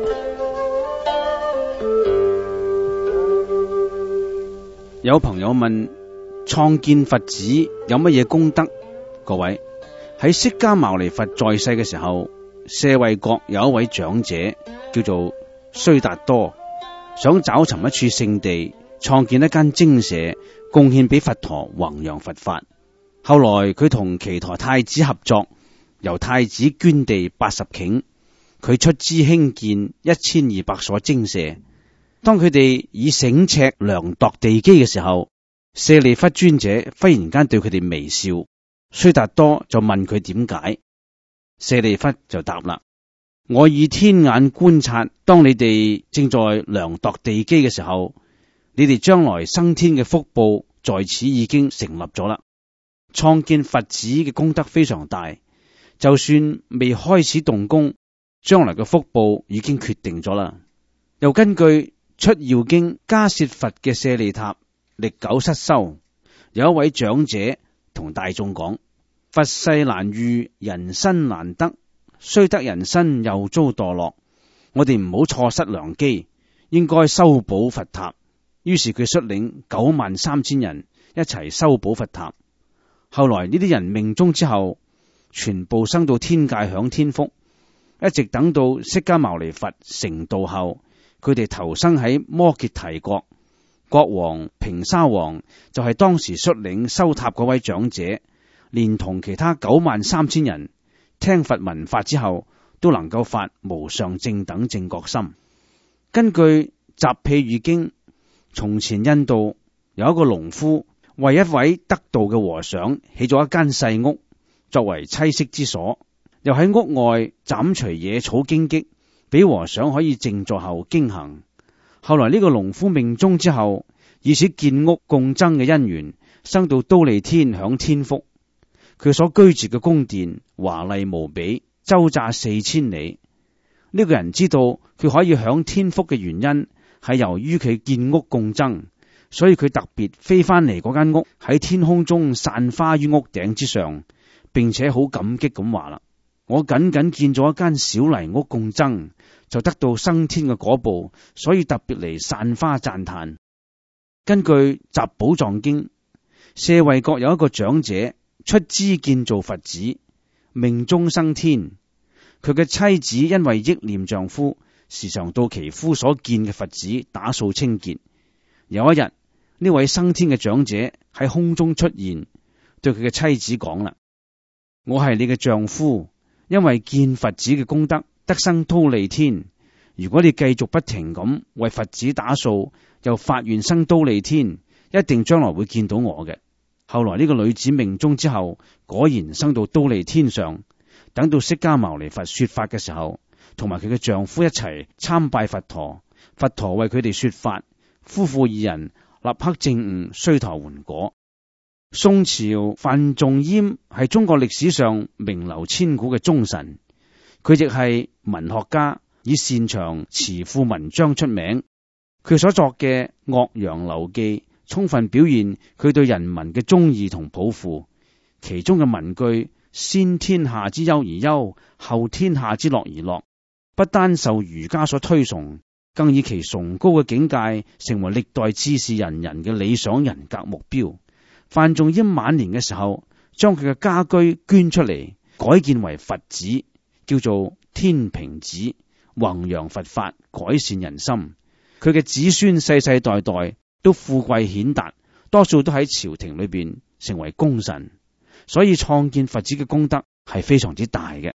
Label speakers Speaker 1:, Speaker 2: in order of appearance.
Speaker 1: 有朋友問創建佛寺有乜嘢功德？各位，喺釋迦牟尼佛在世嘅時候，舍衛國有一位長者叫做須達多，想找尋一處聖地，創建一間精舍，貢獻俾佛陀弘揚佛法。後來佢同祇陀太子合作，由太子捐地80頃，佢出資興建1200所精舍。當佢哋以繩尺量度地基嘅時候，舍利弗尊者忽然間對佢哋微笑。須達多就問佢點解，舍利弗就答啦：我以天眼觀察，當你哋正在量度地基嘅時候，你哋將來生天嘅福報在此已經成立咗啦。創建佛寺嘅功德非常大，就算未開始動工，將來嘅福報已經決定咗啦。又根據出要經迦葉佛嘅舍利塔歷久失修，有一位長者同大眾講：佛世難遇，人身難得，雖得人身又遭墮落，我哋唔好錯失良機，應該修補佛塔。於是佢率領93000人一齊修補佛塔。後來呢啲人命終之後，全部生到天界享天福，一直等到釋迦牟尼佛成道後，佢哋投生喺摩羯提國，國王平沙王就係當時率領修塔嗰位長者，連同其他93000人聽佛聞法之後，都能夠發無上正等正覺心。根據集譬喻經，從前印度有一個農夫為一位得道嘅和尚起咗一間細屋作為棲息之所，又喺屋外斬除野草荊棘，俾和尚可以靜坐後經行。後來呢個農夫命終之後，以此建屋共爭嘅因緣，生到忉利天享天福。佢所居住嘅宮殿華麗無比，周匝4000里。呢個人知道佢可以享天福嘅原因係由於佢建屋共爭，所以佢特別飛翻嚟嗰間屋，喺天空中散花於屋頂之上，並且好感激咁話啦：我僅僅建咗一間小泥屋共爭，就得到生天嘅果報，所以特別嚟散花讚嘆。根據集寶藏經，舍衛國有一個長者出資建造佛寺，命終生天。佢嘅妻子因為憶念丈夫，時常到其夫所建嘅佛寺打掃清潔。有一日，呢位生天嘅長者喺空中出現，對佢嘅妻子講啦：我係你嘅丈夫，因為建佛寺嘅功德得生忉利天。如果你繼續不停咁為佛寺打掃，又發願生忉利天，一定將來會見到我嘅。後來呢個女子命終之後，果然生到忉利天上。等到釋迦牟尼佛說法嘅時候，同埋佢嘅丈夫一齊參拜佛陀，佛陀為佢哋說法，夫婦二人立刻證悟須陀洹果。宋朝范仲淹係中國歷史上名留千古嘅忠臣，佢亦係文學家，以擅長詞賦文章出名。佢所作嘅《岳陽樓記》充分表現佢對人民嘅忠義同抱負。其中嘅文句：先天下之憂而憂，後天下之樂而樂，不單受儒家所推崇，更以其崇高嘅境界成為歷代志士仁人嘅理想人格目標。范仲淹晚年嘅時候，將佢嘅家居捐出嚟，改建為佛寺，叫做天平寺，弘揚佛法，改善人心。佢嘅子孫世世代代都富貴顯達，多數都喺朝廷裏邊成為功臣。所以創建佛寺嘅功德係非常之大嘅。